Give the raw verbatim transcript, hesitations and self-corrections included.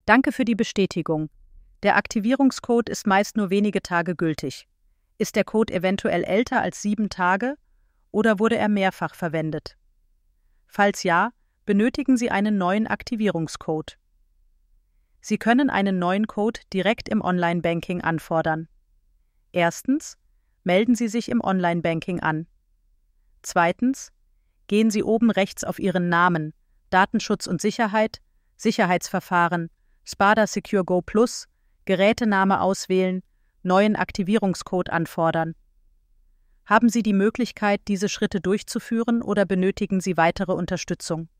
Danke für die Bestätigung. Der Aktivierungscode ist meist nur wenige Tage gültig. Ist der Code eventuell älter als sieben Tage oder wurde er mehrfach verwendet? Falls ja, benötigen Sie einen neuen Aktivierungscode. Sie können einen neuen Code direkt im Online-Banking anfordern. Erstens, melden Sie sich im Online-Banking an. Zweitens, gehen Sie oben rechts auf Ihren Namen, Datenschutz und Sicherheit, Sicherheitsverfahren, Spada Secure Go Plus, Gerätename auswählen, neuen Aktivierungscode anfordern. Haben Sie die Möglichkeit, diese Schritte durchzuführen oder benötigen Sie weitere Unterstützung?